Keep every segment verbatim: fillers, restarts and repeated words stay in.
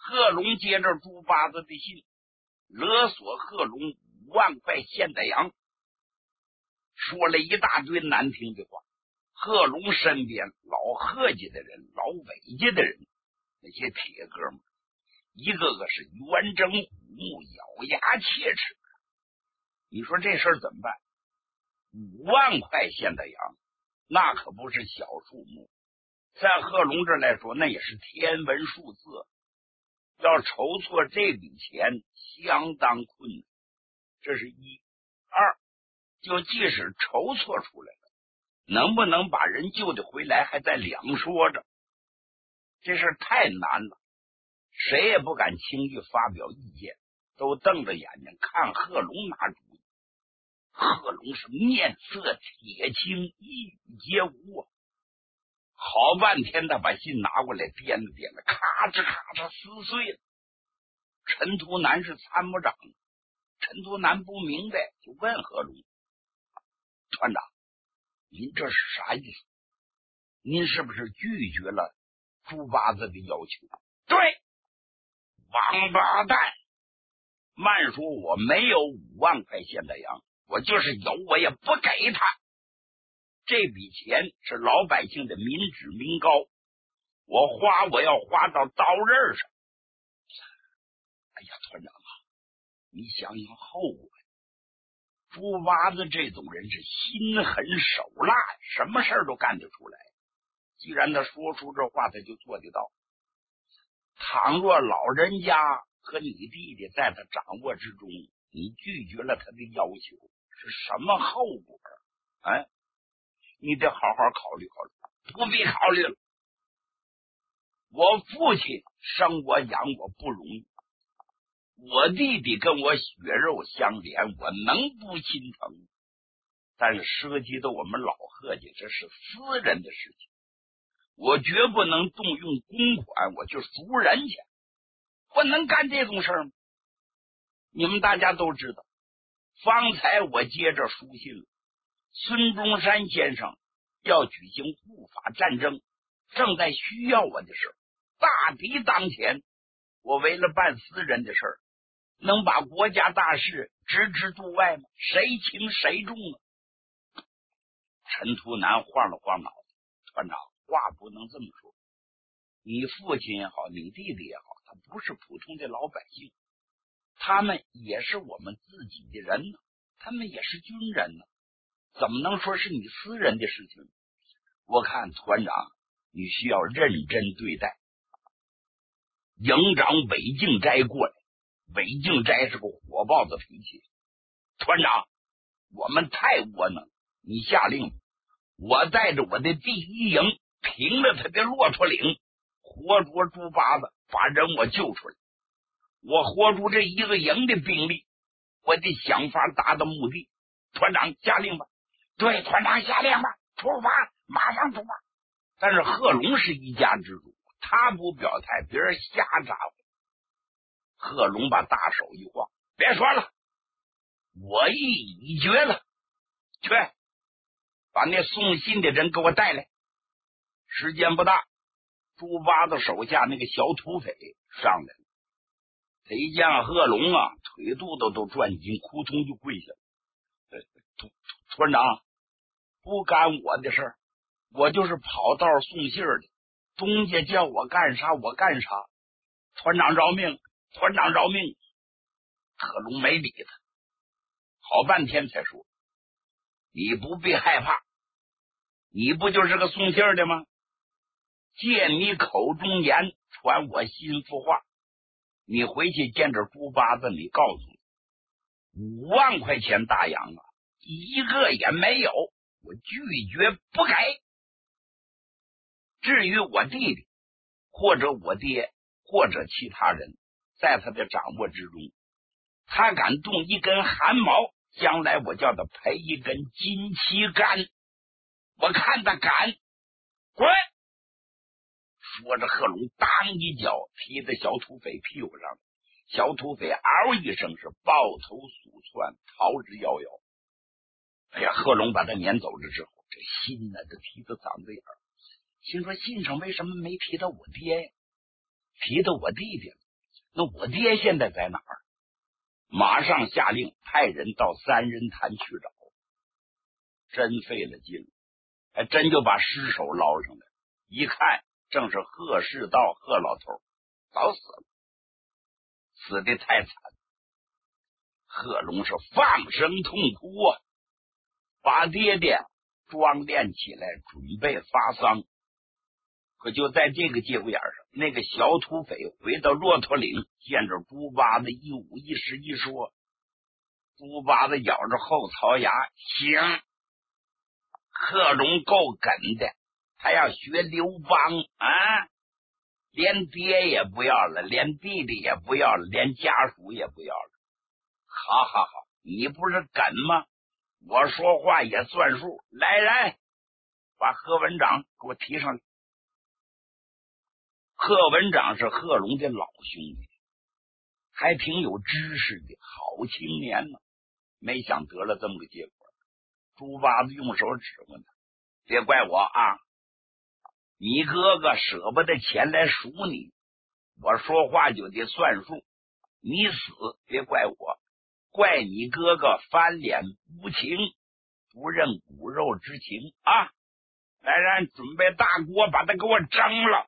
贺龙接着猪八子的信，勒索贺龙五万块现代洋，说了一大堆难听的话。贺龙身边老贺家的人，老韦家的人，那些铁哥们一个个是圆睁虎目，咬牙切齿。你说这事儿怎么办？五万块现代洋，那可不是小数目，在贺龙这来说，那也是天文数字。要筹措这笔钱相当困难，这是一。二，就即使筹措出来了，能不能把人救得回来还在两说着，这事太难了，谁也不敢轻易发表意见，都瞪着眼睛看贺龙拿主意。贺龙是面色铁青，一语皆无啊。好半天他把信拿过来掂了掂了，咔哧咔哧撕碎了。陈图南是参谋长，陈图南不明白，就问贺龙：团长，您这是啥意思？您是不是拒绝了猪八子的要求？对，王八蛋！慢说我没有五万块现代洋，我就是有我也不给他。这笔钱是老百姓的民脂民膏，我花我要花到刀刃上。哎呀，团长啊，你想想后果呀！猪八子这种人是心狠手辣，什么事儿都干得出来。既然他说出这话，他就做得到。倘若老人家和你弟弟在他掌握之中，你拒绝了他的要求，是什么后果？哎，你得好好考虑考虑。不必考虑了，我父亲生我养我不容易，我弟弟跟我血肉相连，我能不心疼？但是涉及到我们老贺家，这是私人的事情，我绝不能动用公款我去赎人去，我能干这种事吗？你们大家都知道，方才我接着书信了，孙中山先生要举行护法战争，正在需要我的事，大敌当前，我为了办私人的事，能把国家大事置之度外吗？谁轻谁重呢？陈图南晃了晃脑子，团长，话不能这么说，你父亲也好，你弟弟也好，他不是普通的老百姓，他们也是我们自己的人呢，他们也是军人呢，怎么能说是你私人的事情？我看团长你需要认真对待。营长韦敬斋过来，韦敬斋是个火爆的脾气，团长，我们太窝囊，你下令，我带着我的第一营平了他的骆驼岭，活捉猪八子，把人我救出来。我活出这一个营的兵力，我得想法达到目的。团长下令吧。对，团长下令吧，出发，马上出发。但是贺龙是一家之主，他不表态，别人瞎咋呼。贺龙把大手一晃，别说了，我意已决了，去把那送信的人给我带来。时间不大，猪八子手下那个小土匪上来了，他一见贺龙啊，腿肚子都转紧，扑通就跪下了。团长，不干我的事儿，我就是跑道送信的，东家叫我干啥我干啥，团长饶命，团长饶命。贺龙没理他，好半天才说，你不必害怕，你不就是个送信的吗？借你口中言，传我心腹话，你回去见着猪八子，你告诉你，五万块钱大洋啊，一个也没有，我拒绝不给。至于我弟弟或者我爹或者其他人，在他的掌握之中，他敢动一根汗毛，将来我叫他赔一根金旗杆，我看他敢。滚！说着，贺龙当一脚踢在小土匪屁股上，小土匪嗷一声是抱头鼠窜，逃之夭夭。哎呀，贺龙把他撵走了之后，这心呢都提到嗓子眼儿，心说信上为什么没提到我爹呀，提到我弟弟了？ 那我爹现在在哪儿？马上下令派人到三人潭去找。真费了劲，还真就把尸首捞上来，一看正是贺世道贺老头，早死了，死的太惨。贺龙是放声痛哭啊，把爹爹装殓起来，准备发丧。可就在这个节骨眼上，那个小土匪回到骆驼岭，见着猪八子一五一十一说，猪八子咬着后槽牙，行，贺龙够梗的，他要学刘邦啊，连爹也不要了，连弟弟也不要了，连家属也不要了。好好好，你不是梗吗？我说话也算数。来来，把贺文长给我提上来。贺文长是贺龙的老兄弟，还挺有知识的好青年呢。没想得了这么个结果。猪八子用手指问他，别怪我啊，你哥哥舍不得钱来赎你，我说话就得算数，你死别怪我，怪你哥哥翻脸无情，不认骨肉之情啊！来人，准备大锅把他给我蒸了。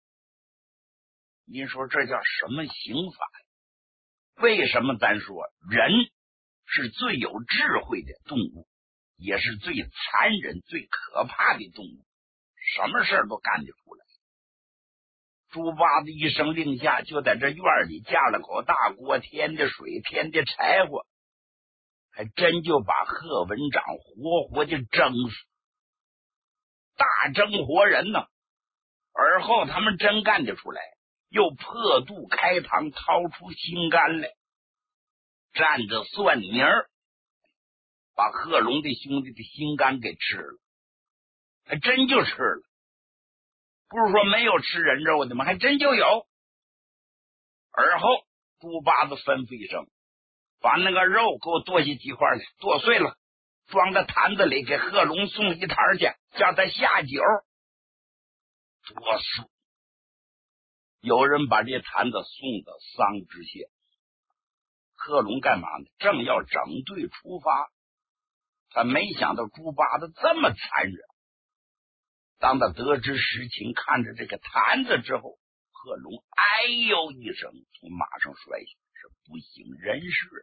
您说这叫什么刑法？为什么咱说人是最有智慧的动物，也是最残忍最可怕的动物，什么事都干得出来。猪八子一声令下，就在这院里架了口大锅，添的水，添的柴火，还真就把贺文长活活的蒸死，大蒸活人呢。而后他们真干得出来，又破肚开膛，掏出心肝来，蘸着蒜泥儿，把贺龙的兄弟的心肝给吃了，还真就吃了。不是说没有吃人肉的吗？还真就有。而后猪八子吩咐一声，把那个肉给我剁下几块来，剁碎了，装在坛子里，给贺龙送一坛去，叫他下酒。多数有人把这坛子送到丧之县。贺龙干嘛呢？正要整队出发，他没想到猪八子这么残忍。当他得知实情，看着这个坛子之后，贺龙哎呦一声，从马上摔下，是不省人事，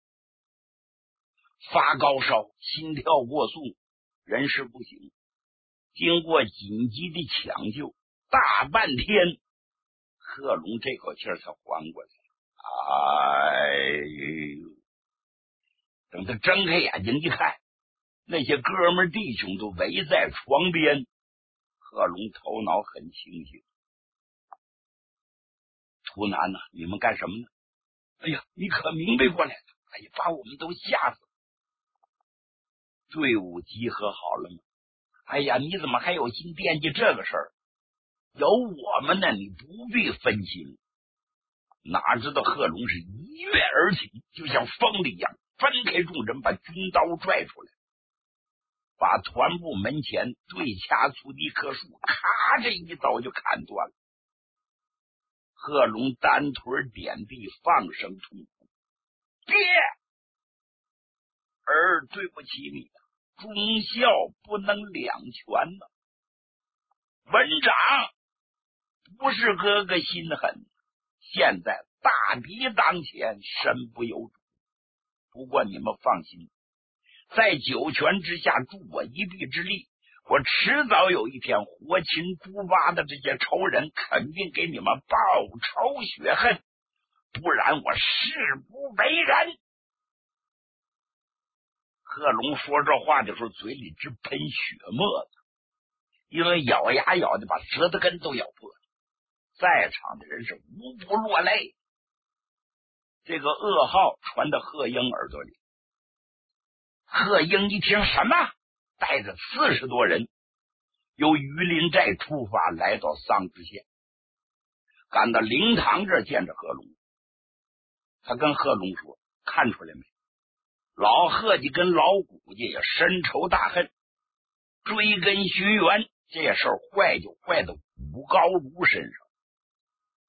发高烧，心跳过速，人事不省。经过紧急的抢救，大半天贺龙这口气才缓过来。哎呦，等他睁开眼睛一看，那些哥们弟兄都围在床边。贺龙头脑很清醒，图南呢、啊？你们干什么呢？哎呀，你可明白过来了！哎呀，把我们都吓死了。队伍集合好了吗？哎呀，你怎么还有心惦记这个事儿？有我们呢，你不必分心。哪知道贺龙是一跃而起，就像风力一样，分开众人，把军刀拽出来，把团部门前对掐出的一棵树，咔这一刀就砍断了。贺龙单腿点地，放声痛哭：“爹儿，对不起你，忠孝不能两全呢。文长不是哥哥心狠，现在大敌当前，身不由主。不过你们放心，在九泉之下助我一臂之力，我迟早有一天活擒猪八的这些仇人，肯定给你们报仇雪恨，不然我誓不为人。”贺龙说这话的时候，嘴里直喷血沫子，因为咬牙咬的把舌头根都咬破了。在场的人是无不落泪。这个噩耗传到贺英耳朵里，贺英一听什么，带着四十多人由榆林寨出发，来到桑植县，赶到灵堂这见着贺龙。他跟贺龙说，看出来没，老贺家跟老谷家也深仇大恨，追根寻源，这事儿坏就坏到武高庐身上。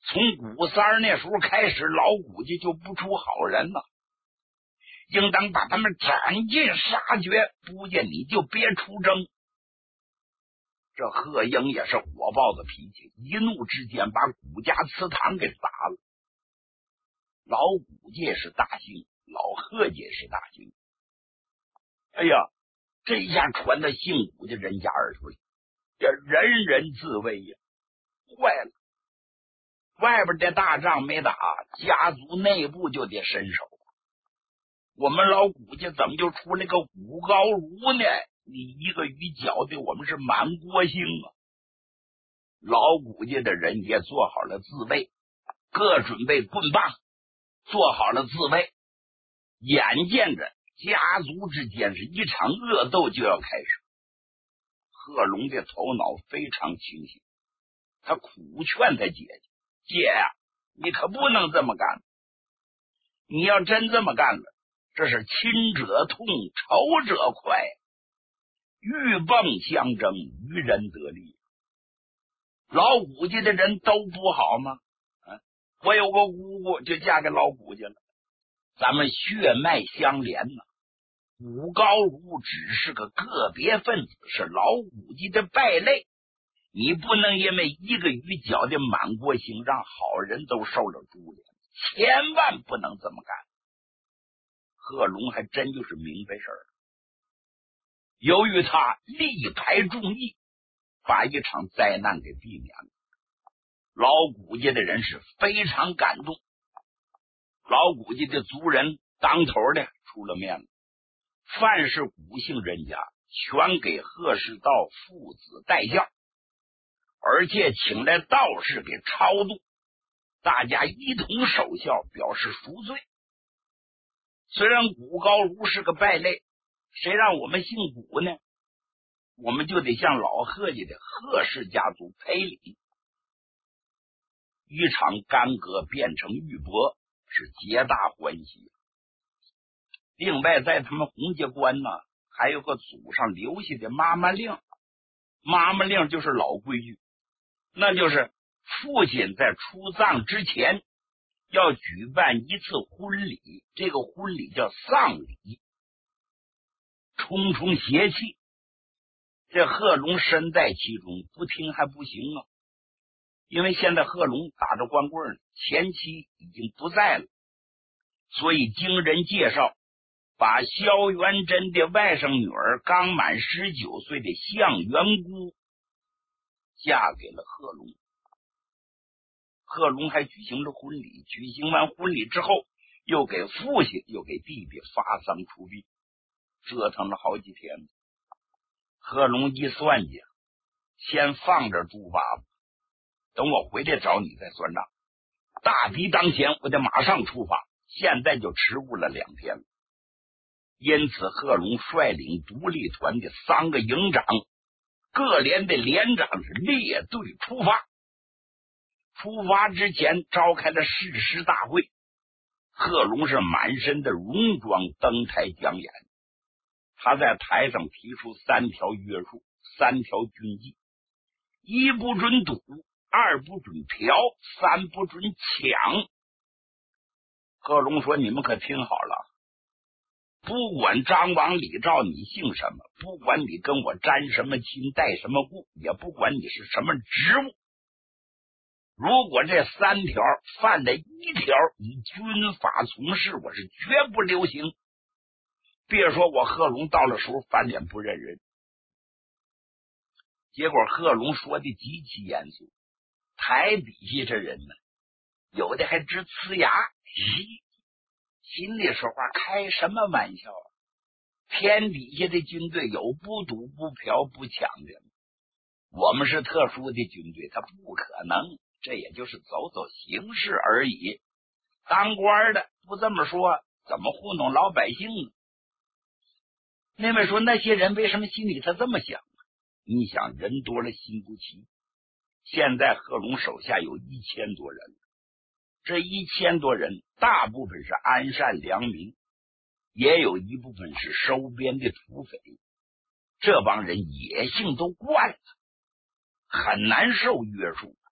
从古三儿那时候开始，老古家就不出好人了，应当把他们斩尽杀绝，不见你就别出征。这贺英也是火爆的脾气，一怒之间把古家祠堂给砸了。老古家是大兴，老贺家是大兴。哎呀，这一下传到姓古的人家耳朵里，这人人自危呀，坏了！外边的大仗没打，家族内部就得伸手。我们老古家怎么就出来个武高如呢？你一个鱼搅的，我们是满锅星啊！老古家的人也做好了自卫，各准备棍棒，做好了自卫。眼见着家族之间是一场恶斗就要开始，贺龙的头脑非常清醒，他苦劝他姐姐：“姐呀、啊，你可不能这么干！你要真这么干了，这是亲者痛，仇者快，鹬蚌相争，渔人得利。老古家的人都不好吗？啊，我有个姑姑就嫁给老古家了，咱们血脉相连呢。武高如只是个个别分子，是老古家的败类。你不能因为一个鱼搅的满锅星，让好人都受了株连，千万不能这么干。”贺龙还真就是明白事儿，由于他力排众议，把一场灾难给避免了。老古家的人是非常感动，老古家的族人当头的出了面了，凡是古姓人家全给贺世道父子带孝，而且请来道士给超度，大家一同守孝，表示赎罪。虽然古高如是个败类，谁让我们姓古呢？我们就得向老贺家的贺氏家族赔礼。一场干戈变成玉帛，是皆大欢喜。另外在他们洪家关呢，还有个祖上留下的妈妈令。妈妈令就是老规矩，那就是父亲在出葬之前要举办一次婚礼，这个婚礼叫丧礼，冲冲邪气。这贺龙身在其中，不听还不行啊！因为现在贺龙打着光棍，前妻已经不在了，所以经人介绍，把萧元贞的外甥女儿刚满十九岁的向元姑嫁给了贺龙。贺龙还举行了婚礼，举行完婚礼之后，又给父亲又给弟弟发丧出殡，折腾了好几天。贺龙一算计，先放着猪八吧，等我回来找你再算账。大敌当前，我得马上出发，现在就迟误了两天了。因此贺龙率领独立团的三个营长，各连的连长是列队出发。出发之前召开了誓师大会，贺龙是满身的戎装登台讲演。他在台上提出三条约束，三条军纪：一不准赌，二不准嫖，三不准抢。贺龙说：“你们可听好了，不管张王李赵你姓什么，不管你跟我沾什么亲带什么故，也不管你是什么职务，如果这三条犯了一条，以军法从事，我是绝不留情。别说我贺龙到了时候翻脸不认人。”结果贺龙说的极其严肃，台底下这人呢，有的还直呲牙，咦，心里说话开什么玩笑啊？天底下的军队有不赌不嫖不抢的，我们是特殊的军队，他不可能，这也就是走走形式而已。当官的不这么说，怎么糊弄老百姓呢？那位说那些人为什么心里他这么想？你想人多了心不齐，现在贺龙手下有一千多人，这一千多人大部分是安善良民，也有一部分是收编的土匪，这帮人野性都惯了，很难受约束。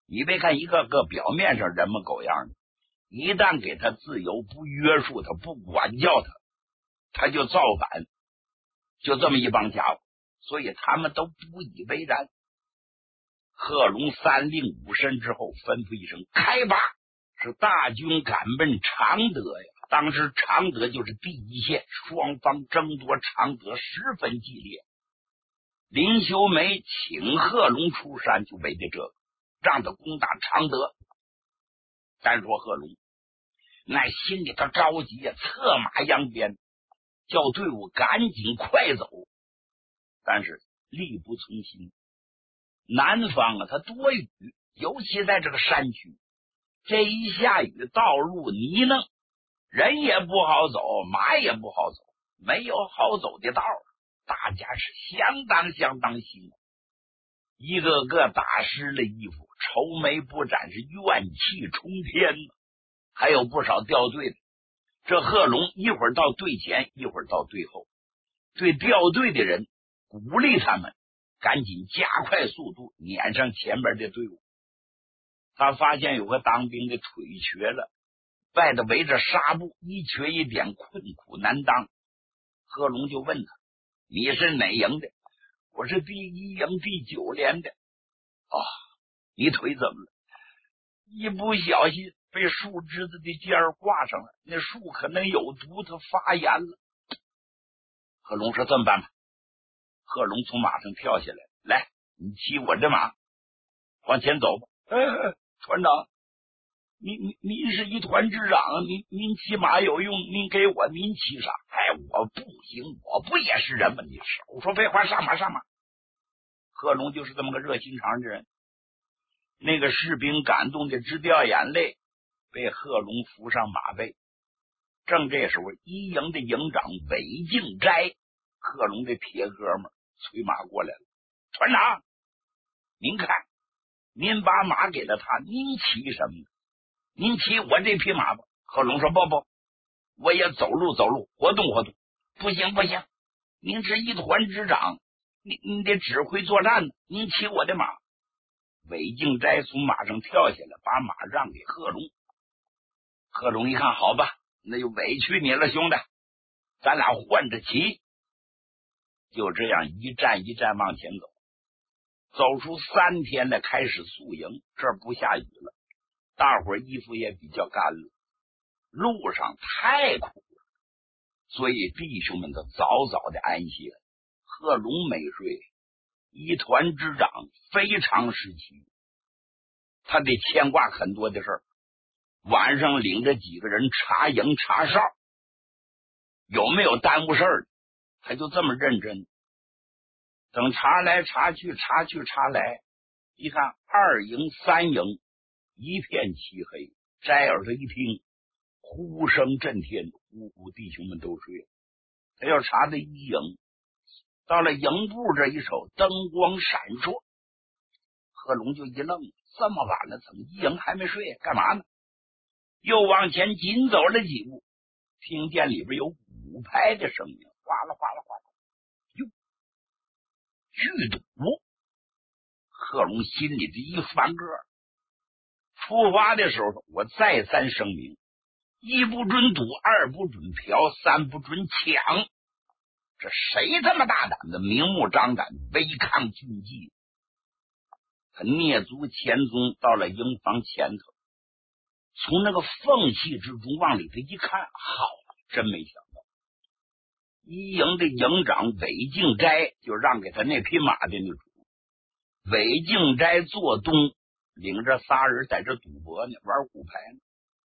你别看一个个表面上人模狗样的，一旦给他自由，不约束他，不管教他，他就造反。就这么一帮家伙，所以他们都不以为然。贺龙三令五申之后，吩咐一声开拔，是大军赶奔常德呀。当时常德就是第一线，双方争夺常德十分激烈。林修梅请贺龙出山，就为的这个，让他攻打常德。单说贺龙那心里头着急呀，策马扬鞭，叫队伍赶紧快走，但是力不从心。南方啊，它多雨，尤其在这个山区，这一下雨，道路泥泞，人也不好走，马也不好走，没有好走的道，大家是相当相当辛苦，一个个打湿了衣服，愁眉不展，是怨气冲天，还有不少掉队的。这贺龙一会儿到队前，一会儿到队后，对掉队的人鼓励他们赶紧加快速度，撵上前边的队伍。他发现有个当兵的腿瘸了，外头围着纱布，一瘸一点，困苦难当。贺龙就问他：你是哪营的？我是第一营第九连的。哦，你腿怎么了？一不小心被树枝子的尖儿挂上了，那树可能有毒，它发炎了。贺龙说：这么办吧。贺龙从马上跳下来，来，你骑我这马往前走吧。哎，团长，您您您是一团之长，您您骑马有用，您给我，您骑啥？哎，我不行，我不也是人吗？你少说废话，上马上马。贺龙就是这么个热心肠的人。那个士兵感动的直掉眼泪，被贺龙扶上马背。正这时候，一营的营长韦敬斋，贺龙的铁哥们催马过来了。团长，您看，您把马给了他，您骑什么？您骑我这匹马吧。贺龙说：不不，我也走路走路，活动活动。不行不行，您是一团之长，你你得指挥作战呢，您骑我的马。韦敬斋从马上跳下来，把马让给贺龙。贺龙一看，好吧，那就委屈你了，兄弟，咱俩换着骑。就这样一站一站往前走，走出三天来，开始宿营。这儿不下雨了，大伙儿衣服也比较干了，路上太苦了，所以弟兄们都早早的安息了。贺龙没睡，一团之长非常时期，他得牵挂很多的事儿。晚上领着几个人查营查哨，有没有耽误事儿，他就这么认真。等查来查去查去查来，一看二营三营一片漆黑，摘耳朵一听，呼声震天，呼呼弟兄们都睡了。他要查的一营，到了营部这一瞅，灯光闪烁。贺龙就一愣，这么晚了，怎么一营还没睡？干嘛呢？又往前紧走了几步，听见里边有鼓拍的声音，哗啦哗啦哗啦，哟，剧赌！贺龙心里的一翻个。出发的时候，我再三声明：一不准赌，二不准嫖，三不准抢。这谁他妈大胆的明目张胆违抗军纪？他蹑足前踪，到了营房前头，从那个缝隙之中往里头一看，好，真没想到，一营的营长韦敬斋就让给他那匹马的那主。韦敬斋做东，领着仨人在这赌博呢，玩骨牌呢。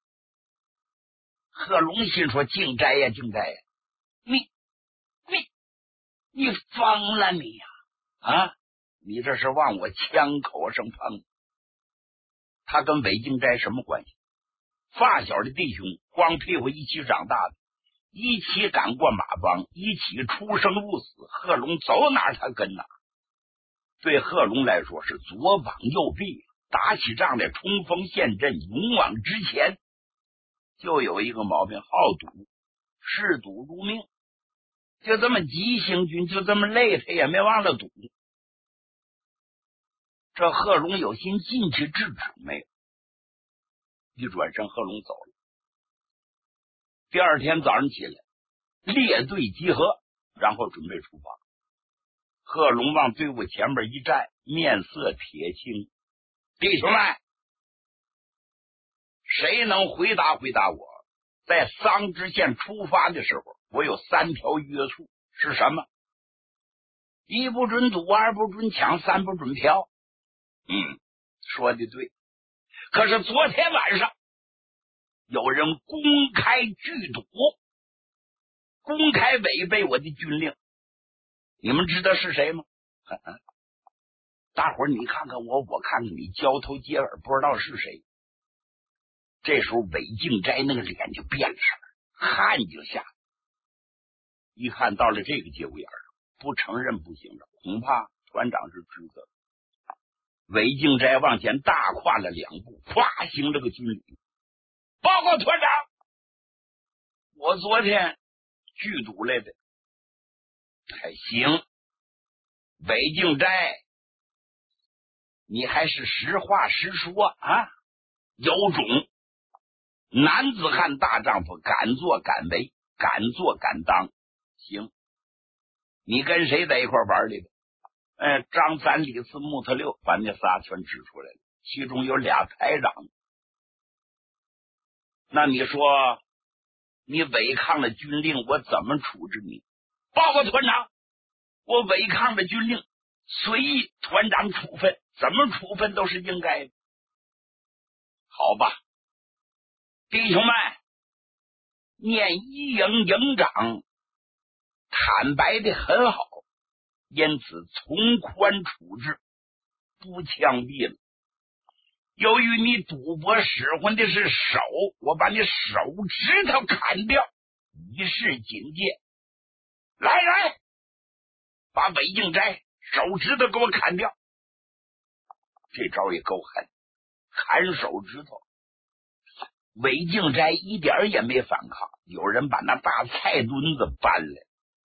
贺龙心说：敬斋呀，敬斋呀，你你你疯了你呀！啊，你这是往我枪口上碰。他跟韦敬斋什么关系？发小的弟兄，光屁股一起长大的，一起赶过马帮，一起出生入死。贺龙走哪他跟哪，对贺龙来说是左膀右臂，打起仗来冲锋陷阵，勇往直前。就有一个毛病，好赌，视赌如命。就这么急行军，就这么累，他也没忘了赌。 这贺龙有心进去制止没有？一转身，贺龙走了。第二天早上起来，列队集合，然后准备出发。贺龙往队伍前面一站，面色铁青。弟兄们，谁能回答回答我，在桑植县出发的时候，我有三条约束，是什么？一不准赌，二不准抢，三不准嫖。嗯，说的对。可是昨天晚上有人公开聚赌，公开违背我的军令，你们知道是谁吗？大伙儿你看看我，我看看你，交头接耳，不知道是谁。这时候韦敬斋那个脸就变了色，汗就下来。一看到了这个节骨眼儿，不承认不行了，恐怕团长是知道。韦敬斋往前大跨了两步，咵行了个军礼。报告团长，我昨天聚赌来的。还行，韦敬斋，你还是实话实说啊！有种，男子汉大丈夫，敢做敢为，敢做敢当。行，你跟谁在一块玩来的？哎，张三、李四、木头六，把那仨全指出来了，其中有俩排长。那你说，你违抗了军令，我怎么处置你？报告团长，我违抗了军令，随意团长处分，怎么处分都是应该的。好吧，弟兄们，念一营营长坦白的很好，因此从宽处置，不枪毙了。由于你赌博使唤的是手，我把你手指头砍掉，以示警戒。来人，把韦敬斋手指头给我砍掉。这招也够狠，砍手指头。韦敬斋一点也没反抗，有人把那大菜墩子搬来。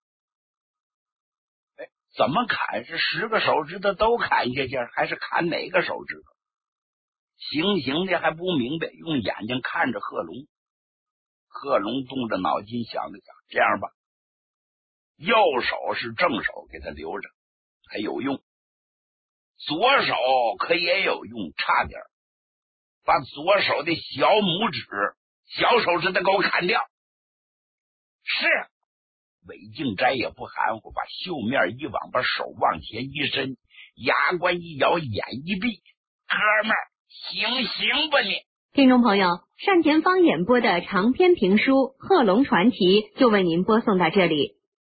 哎，怎么砍？是十个手指头都砍下去，还是砍哪个手指头？行刑的还不明白，用眼睛看着贺龙。贺龙动着脑筋想了想，这样吧，右手是正手，给他留着还有用，左手可也有用，差点把左手的小拇指、小手指头给我砍掉。是，韦敬斋也不含糊，把袖面一往，把手往前一伸，牙关一咬，眼一闭，哥们儿，行行吧你。 听众朋友，单田芳演播的长篇评书《贺龙传奇》就为您播送到这里。